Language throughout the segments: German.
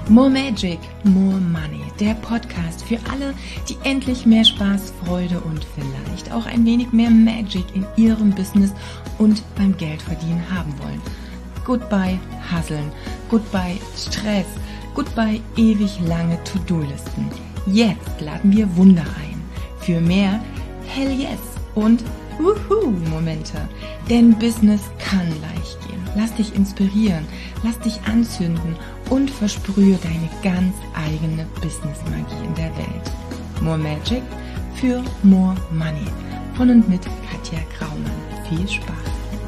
More Magic, More Money, der Podcast für alle, die endlich mehr Spaß, Freude und vielleicht auch ein wenig mehr Magic in ihrem Business und beim Geldverdienen haben wollen. Goodbye Hustlen, goodbye Stress, goodbye ewig lange To-Do-Listen. Jetzt laden wir Wunder ein für mehr Hell Yes und Momente. Denn Business kann leicht gehen. Lass dich inspirieren, lass dich anzünden und versprühe deine ganz eigene Business-Magie in der Welt. More Magic für More Money. Von und mit Katja Graumann. Viel Spaß!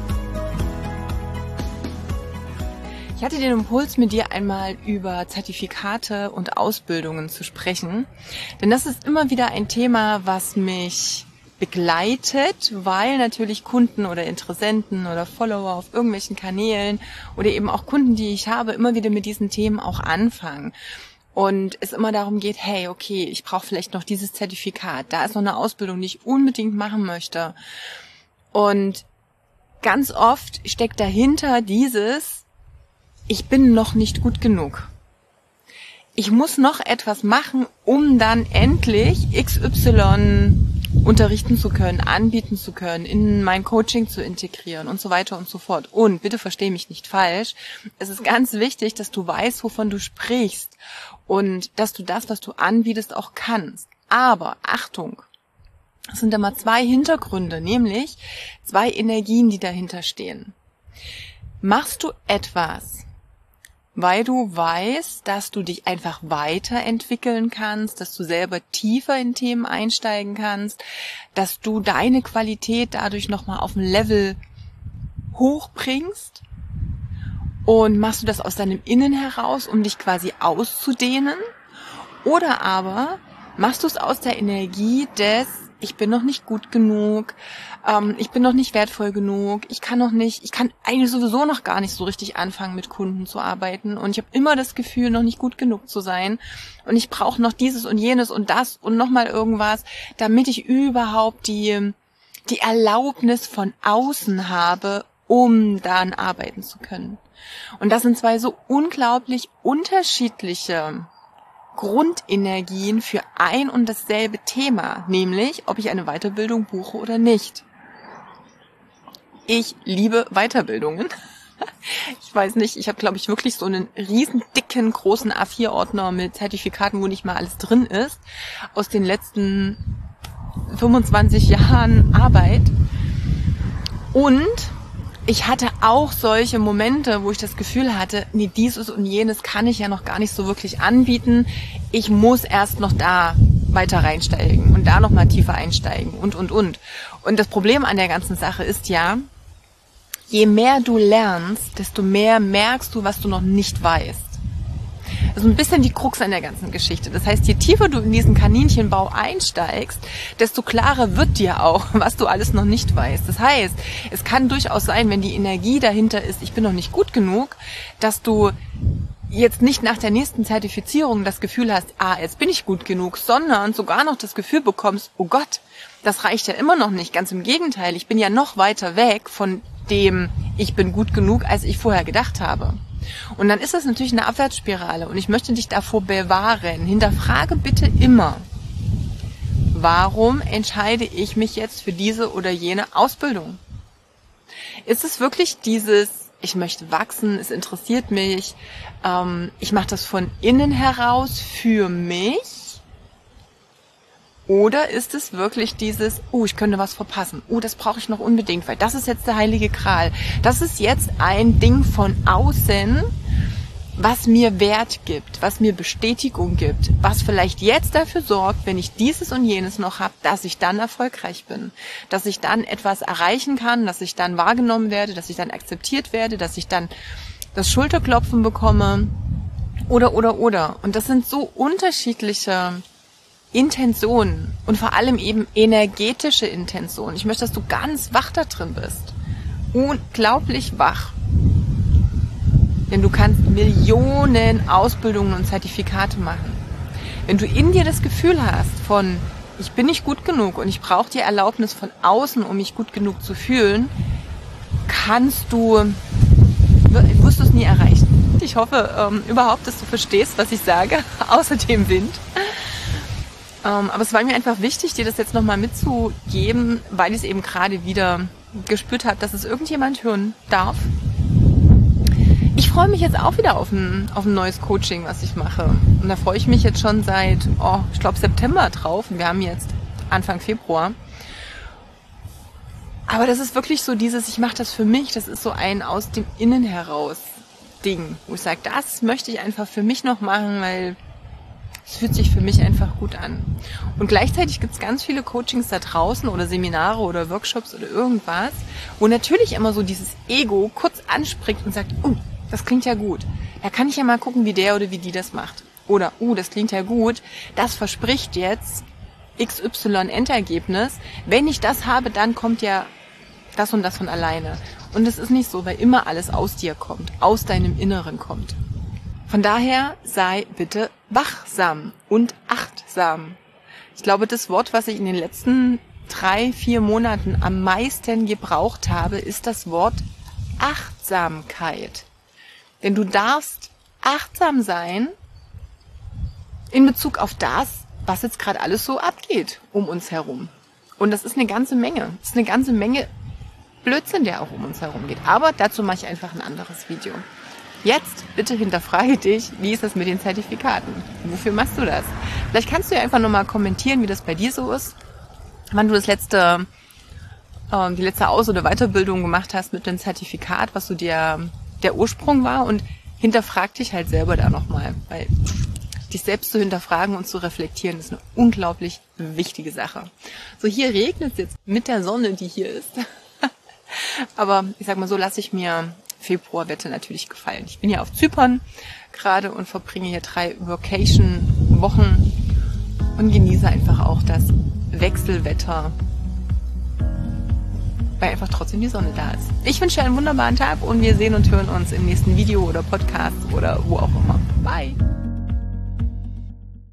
Ich hatte den Impuls, mit dir einmal über Zertifikate und Ausbildungen zu sprechen. Denn das ist immer wieder ein Thema, was mich begleitet, weil natürlich Kunden oder Interessenten oder Follower auf irgendwelchen Kanälen oder eben auch Kunden, die ich habe, immer wieder mit diesen Themen auch anfangen. Und es immer darum geht, hey, okay, ich brauche vielleicht noch dieses Zertifikat, da ist noch eine Ausbildung, die ich unbedingt machen möchte. Und ganz oft steckt dahinter dieses, ich bin noch nicht gut genug. Ich muss noch etwas machen, um dann endlich XY unterrichten zu können, anbieten zu können, in mein Coaching zu integrieren und so weiter und so fort. Und bitte versteh mich nicht falsch, es ist ganz wichtig, dass du weißt, wovon du sprichst und dass du das, was du anbietest, auch kannst. Aber Achtung, es sind immer zwei Hintergründe, nämlich zwei Energien, die dahinter stehen. Machst du etwas, weil du weißt, dass du dich einfach weiterentwickeln kannst, dass du selber tiefer in Themen einsteigen kannst, dass du deine Qualität dadurch nochmal auf ein Level hochbringst? Und machst du das aus deinem Innen heraus, um dich quasi auszudehnen? Oder aber machst du es aus der Energie des, ich bin noch nicht gut genug, ich bin noch nicht wertvoll genug, ich kann eigentlich sowieso noch gar nicht so richtig anfangen, mit Kunden zu arbeiten und ich habe immer das Gefühl, noch nicht gut genug zu sein und ich brauche noch dieses und jenes und das und nochmal irgendwas, damit ich überhaupt die Erlaubnis von außen habe, um dann arbeiten zu können. Und das sind zwei so unglaublich unterschiedliche Grundenergien für ein und dasselbe Thema, nämlich ob ich eine Weiterbildung buche oder nicht. Ich liebe Weiterbildungen. Ich weiß nicht, ich habe, glaube ich, wirklich so einen riesen dicken, großen A4-Ordner mit Zertifikaten, wo nicht mal alles drin ist, aus den letzten 25 Jahren Arbeit. Und ich hatte auch solche Momente, wo ich das Gefühl hatte, nee, dieses und jenes kann ich ja noch gar nicht so wirklich anbieten. Ich muss erst noch da weiter reinsteigen und da noch mal tiefer einsteigen und. Und das Problem an der ganzen Sache ist ja, je mehr du lernst, desto mehr merkst du, was du noch nicht weißt. Das ist ein bisschen die Krux an der ganzen Geschichte. Das heißt, je tiefer du in diesen Kaninchenbau einsteigst, desto klarer wird dir auch, was du alles noch nicht weißt. Das heißt, es kann durchaus sein, wenn die Energie dahinter ist, ich bin noch nicht gut genug, dass du jetzt nicht nach der nächsten Zertifizierung das Gefühl hast, jetzt bin ich gut genug, sondern sogar noch das Gefühl bekommst, oh Gott, das reicht ja immer noch nicht. Ganz im Gegenteil, ich bin ja noch weiter weg von dem, ich bin gut genug, als ich vorher gedacht habe. Und dann ist das natürlich eine Abwärtsspirale und ich möchte dich davor bewahren. Hinterfrage bitte immer, warum entscheide ich mich jetzt für diese oder jene Ausbildung? Ist es wirklich dieses, ich möchte wachsen, es interessiert mich, ich mache das von innen heraus für mich? Oder ist es wirklich dieses, ich könnte was verpassen, das brauche ich noch unbedingt, weil das ist jetzt der heilige Gral. Das ist jetzt ein Ding von außen, was mir Wert gibt, was mir Bestätigung gibt, was vielleicht jetzt dafür sorgt, wenn ich dieses und jenes noch habe, dass ich dann erfolgreich bin, dass ich dann etwas erreichen kann, dass ich dann wahrgenommen werde, dass ich dann akzeptiert werde, dass ich dann das Schulterklopfen bekomme oder. Und das sind so unterschiedliche Intentionen und vor allem eben energetische Intentionen. Ich möchte, dass du ganz wach da drin bist. Unglaublich wach. Denn du kannst Millionen Ausbildungen und Zertifikate machen. Wenn du in dir das Gefühl hast von, ich bin nicht gut genug und ich brauche die Erlaubnis von außen, um mich gut genug zu fühlen, wirst du es nie erreichen. Ich hoffe überhaupt, dass du verstehst, was ich sage, außer dem Wind. Aber es war mir einfach wichtig, dir das jetzt nochmal mitzugeben, weil ich es eben gerade wieder gespürt habe, dass es irgendjemand hören darf. Ich freue mich jetzt auch wieder auf ein neues Coaching, was ich mache. Und da freue ich mich jetzt schon seit, ich glaube September drauf. Und wir haben jetzt Anfang Februar. Aber das ist wirklich so dieses, ich mache das für mich, das ist so ein aus dem Innen heraus Ding, wo ich sage, das möchte ich einfach für mich noch machen, weil es fühlt sich für mich einfach gut an. Und gleichzeitig gibt es ganz viele Coachings da draußen oder Seminare oder Workshops oder irgendwas, wo natürlich immer so dieses Ego kurz anspringt und sagt, das klingt ja gut. Da kann ich ja mal gucken, wie der oder wie die das macht. Oder, das klingt ja gut, das verspricht jetzt XY Endergebnis. Wenn ich das habe, dann kommt ja das und das von alleine. Und es ist nicht so, weil immer alles aus dir kommt, aus deinem Inneren kommt. Von daher sei bitte wachsam und achtsam. Ich glaube, das Wort, was ich in den letzten 3-4 Monaten am meisten gebraucht habe, ist das Wort Achtsamkeit. Denn du darfst achtsam sein in Bezug auf das, was jetzt gerade alles so abgeht um uns herum. Und das ist eine ganze Menge. Das ist eine ganze Menge Blödsinn, der auch um uns herum geht. Aber dazu mache ich einfach ein anderes Video. Jetzt bitte hinterfrage dich, wie ist das mit den Zertifikaten? Wofür machst du das? Vielleicht kannst du ja einfach nochmal kommentieren, wie das bei dir so ist. Wann du die letzte Aus- oder Weiterbildung gemacht hast mit dem Zertifikat, was so der Ursprung war. Und hinterfrag dich halt selber da nochmal. Weil dich selbst zu hinterfragen und zu reflektieren ist eine unglaublich wichtige Sache. So, hier regnet es jetzt mit der Sonne, die hier ist. Aber ich sag mal so, lasse ich mir Februarwetter natürlich gefallen. Ich bin ja auf Zypern gerade und verbringe hier 3 Vacation-Wochen und genieße einfach auch das Wechselwetter, weil einfach trotzdem die Sonne da ist. Ich wünsche dir einen wunderbaren Tag und wir sehen und hören uns im nächsten Video oder Podcast oder wo auch immer. Bye!